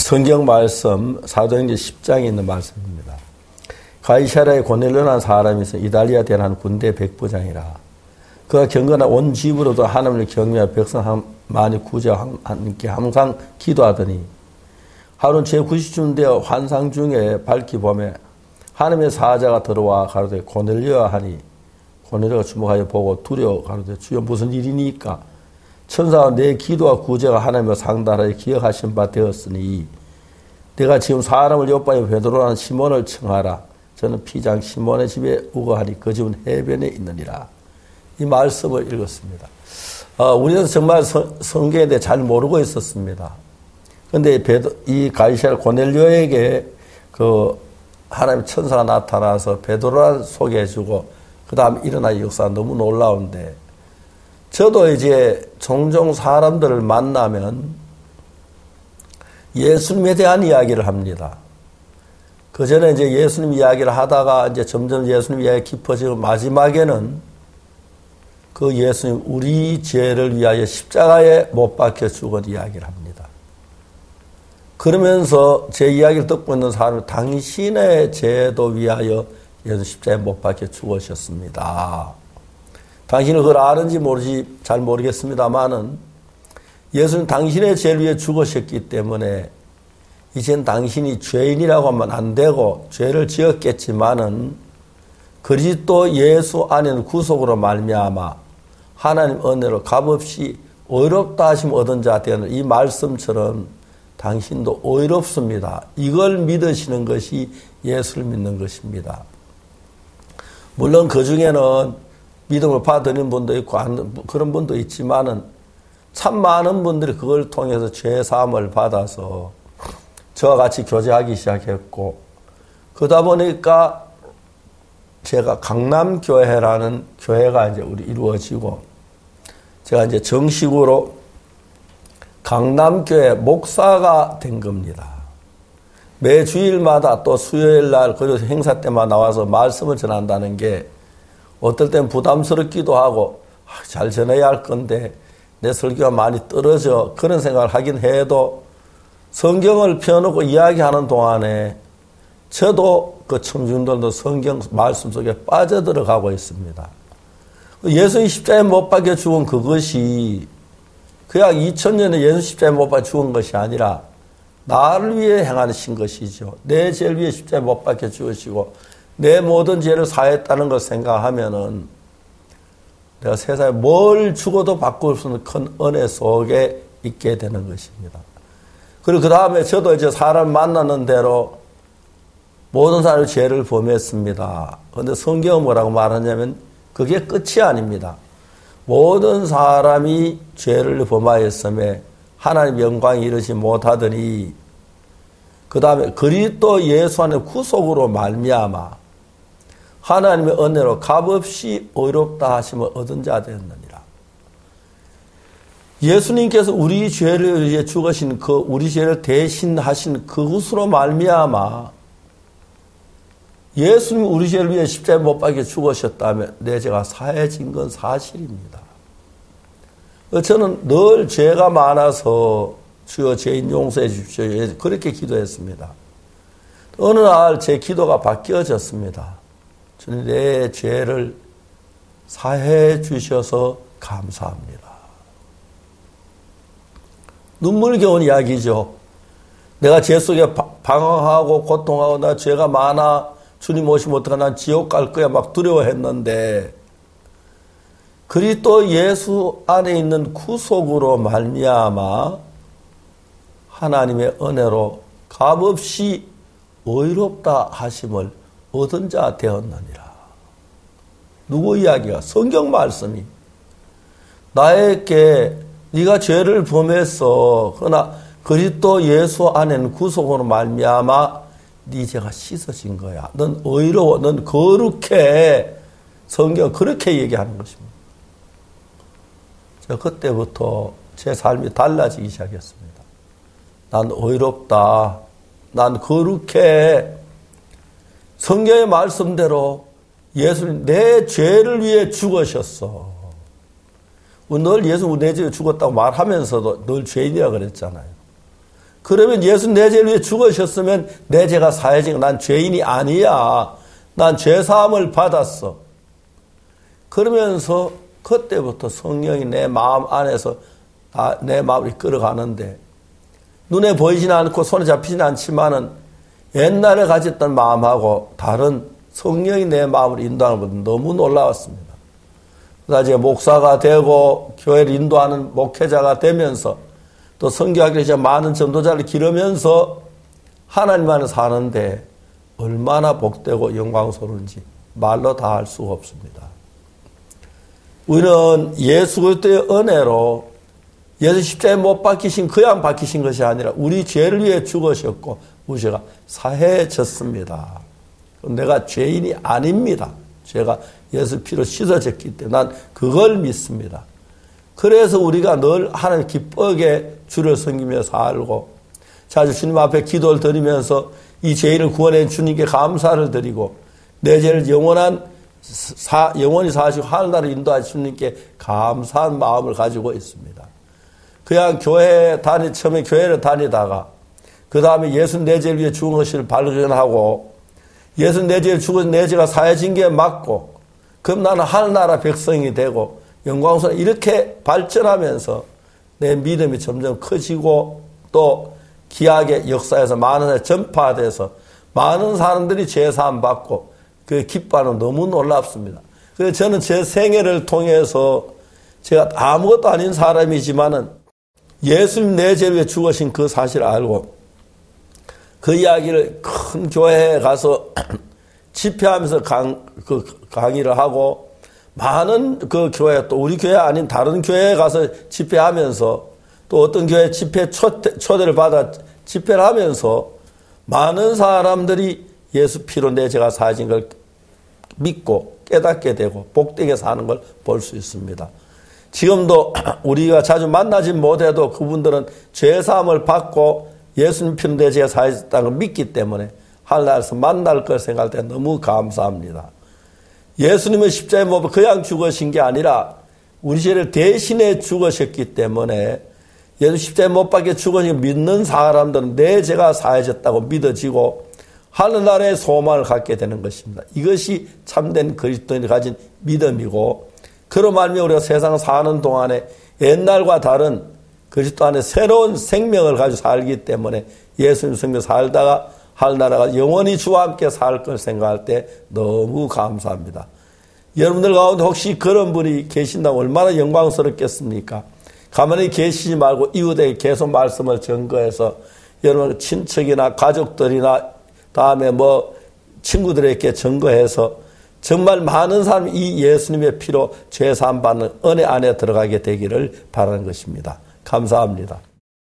성경 말씀 사도행전 10장에 있는 말씀입니다. 가이사랴에 고넬료라는 사람이 있어 이달리아 대한 군대 백부장이라. 그가 경건한 온 집으로도 하나님을 경외하여 백성 많이 구제하여 함께 항상 기도하더니 하루는 제90쯤 되어 환상 중에 밝히 보매 하나님의 사자가 들어와 가로되 고넬료야 하니 고넬료가 주목하여 보고 두려워 가로되 주여 무슨 일이니까 천사가 내 기도와 구제가 하나님과 상달하여 기억하신 바 되었으니 내가 지금 사람을 요바에 베드로라는 시몬을 청하라. 저는 피장 시몬의 집에 우거하니 그 집은 해변에 있느니라. 이 말씀을 읽었습니다. 우리는 정말 성경에 대해 잘 모르고 있었습니다. 그런데 이 가이사랴 고넬료에게 그 하나님 천사가 나타나서 베드로를 소개해주고 그 다음 일어난 역사가 너무 놀라운데 저도 이제 종종 사람들을 만나면 예수님에 대한 이야기를 합니다. 그 전에 이제 예수님 이야기를 하다가 이제 점점 예수님 이야기가 깊어지고 마지막에는 그 예수님 우리 죄를 위하여 십자가에 못 박혀 죽은 이야기를 합니다. 그러면서 제 이야기를 듣고 있는 사람은 당신의 죄도 위하여 예수 십자가에 못 박혀 죽으셨습니다. 당신은 그걸 아는지 모르지 잘 모르겠습니다만은 예수는 당신의 죄를 위해 죽으셨기 때문에 이젠 당신이 죄인이라고 하면 안 되고 죄를 지었겠지만은 그리스도 예수 안에는 구속으로 말미암아 하나님 은혜로 값없이 의롭다 하심 얻은 자 되는 이 말씀처럼 당신도 의롭습니다. 이걸 믿으시는 것이 예수를 믿는 것입니다. 물론 그 중에는 믿음을 받는 분도 있고 그런 분도 있지만은 참 많은 분들이 그걸 통해서 죄사함을 받아서 저와 같이 교제하기 시작했고 그러다 보니까 제가 강남교회라는 교회가 이제 우리 이루어지고 제가 이제 정식으로 강남교회 목사가 된 겁니다. 매 주일마다 또 수요일 날 그리고 행사 때만 나와서 말씀을 전한다는 게 어떨 땐 부담스럽기도 하고 잘 전해야 할 건데 내 설교가 많이 떨어져 그런 생각을 하긴 해도 성경을 펴놓고 이야기하는 동안에 저도 그 청중들도 성경 말씀 속에 빠져들어가고 있습니다. 예수님 십자가에 못 박혀 죽은 그것이 그냥 2000년에 예수 십자가에 못 박혀 죽은 것이 아니라 나를 위해 행하신 것이죠. 내 죄를 위해 십자가에 못 박혀 죽으시고 내 모든 죄를 사했다는 걸 생각하면은 내가 세상에 뭘 죽어도 바꿀 수 없는 큰 은혜 속에 있게 되는 것입니다. 그리고 그 다음에 저도 이제 사람 만나는 대로 모든 사람이 죄를 범했습니다. 그런데 성경은 뭐라고 말하냐면 그게 끝이 아닙니다. 모든 사람이 죄를 범하였음에 하나님 영광이 이르지 못하더니 그 다음에 그리스도 예수 안에 구속으로 말미암아 하나님의 은혜로 값없이 의롭다 하심을 얻은 자 되었느니라. 예수님께서 우리 죄를 위해 죽으신 그 우리 죄를 대신하신 그것으로 말미암아 예수님이 우리 죄를 위해 십자가에 못 박혀 죽으셨다면 내 죄가 사해진 건 사실입니다. 저는 늘 죄가 많아서 주여 죄인 용서해 주십시오. 그렇게 기도했습니다. 어느 날 제 기도가 바뀌어졌습니다. 주님 내 죄를 사해 주셔서 감사합니다. 눈물겨운 이야기죠. 내가 죄 속에 방황하고 고통하고 나 죄가 많아 주님 오시면 어떡하나 난 지옥 갈 거야 막 두려워했는데 그리스도 예수 안에 있는 구속으로 말미암아 하나님의 은혜로 값없이 의롭다 하심을 얻은 자 되었느니라. 누구 이야기가? 성경 말씀이 나에게 네가 죄를 범했어. 그러나 그리스도 예수 안에는 구속으로 말미암아 네 죄가 씻어진 거야. 넌 의로워. 넌 거룩해. 성경 그렇게 얘기하는 것입니다. 제가 그때부터 제 삶이 달라지기 시작했습니다. 난 의롭다. 난 거룩해. 성경의 말씀대로 예수님 내 죄를 위해 죽으셨어. 늘 예수 내 죄에 죽었다고 말하면서도 늘 죄인이라 그랬잖아요. 그러면 예수 내 죄를 위해 죽으셨으면 내 죄가 사해진 난 죄인이 아니야. 난 죄사함을 받았어. 그러면서 그때부터 성령이 내 마음 안에서 내 마음을 끌어가는데 눈에 보이지는 않고 손에 잡히지는 않지만은 옛날에 가졌던 마음하고 다른 성령이 내 마음을 인도하는 것은 너무 놀라웠습니다. 그래서 이제 목사가 되고 교회를 인도하는 목회자가 되면서 또 선교하기를 이제 많은 전도자를 기르면서 하나님 안에 사는데 얼마나 복되고 영광스러운지 말로 다 할 수가 없습니다. 우리는 예수 그리스도의 은혜로 예수 십자가에 못 박히신 그냥 박히신 것이 아니라 우리 죄를 위해 죽으셨고 우리 죄가 사해졌습니다. 내가 죄인이 아닙니다. 죄가 예수 피로 씻어졌기 때문에 난 그걸 믿습니다. 그래서 우리가 늘 하나님 기쁘게 주를 섬기며 살고 자주 주님 앞에 기도를 드리면서 이 죄인을 구원해 주님께 감사를 드리고 내 죄를 영원히 사하시고 하늘나라로 인도하신 주님께 감사한 마음을 가지고 있습니다. 그냥 처음에 교회를 다니다가 그 다음에 예수 내 죄를 위해 죽은 것을 발견하고 예수 내 죄를 죽은 내 죄가 사해진 게 맞고 그럼 나는 하늘나라 백성이 되고 영광스러운 이렇게 발전하면서 내 믿음이 점점 커지고 또 기약의 역사에서 많은 데 전파돼서 많은 사람들이 죄사함 받고 그 기뻐하는 너무 놀랍습니다. 그래서 저는 제 생애를 통해서 제가 아무것도 아닌 사람이지만은 예수님 내 죄를 위해 죽으신 그 사실을 알고 그 이야기를 큰 교회에 가서 집회하면서 강의를 하고 많은 그 교회 또 우리 교회 아닌 다른 교회에 가서 집회하면서 또 어떤 교회 집회 초대를 받아 집회를 하면서 많은 사람들이 예수 피로 내 죄가 사해진 걸 믿고 깨닫게 되고 복되게 사는 걸 볼 수 있습니다. 지금도 우리가 자주 만나지 못해도 그분들은 죄사함을 받고 예수님 피로 내 죄가 사해졌다는 걸 믿기 때문에 하늘나라에서 만날 걸 생각할 때 너무 감사합니다. 예수님은 십자가에 못 박혀 그냥 죽으신 게 아니라 우리 죄를 대신해 죽으셨기 때문에 예수 십자가에 못 박혀 죽으신 걸 믿는 사람들은 내 죄가 사해졌다고 믿어지고 하늘나라의 소망을 갖게 되는 것입니다. 이것이 참된 그리스도인이 가진 믿음이고 그로 말미암아 우리가 세상 사는 동안에 옛날과 다른 그리스도 안에 새로운 생명을 가지고 살기 때문에 예수님 생명 살다가 하늘나라가 영원히 주와 함께 살 걸 생각할 때 너무 감사합니다. 여러분들 가운데 혹시 그런 분이 계신다면 얼마나 영광스럽겠습니까? 가만히 계시지 말고 이웃에게 계속 말씀을 전거해서 여러분 친척이나 가족들이나 다음에 친구들에게 전거해서 정말 많은 사람이 이 예수님의 피로 죄사함 받는 은혜 안에 들어가게 되기를 바라는 것입니다. 감사합니다.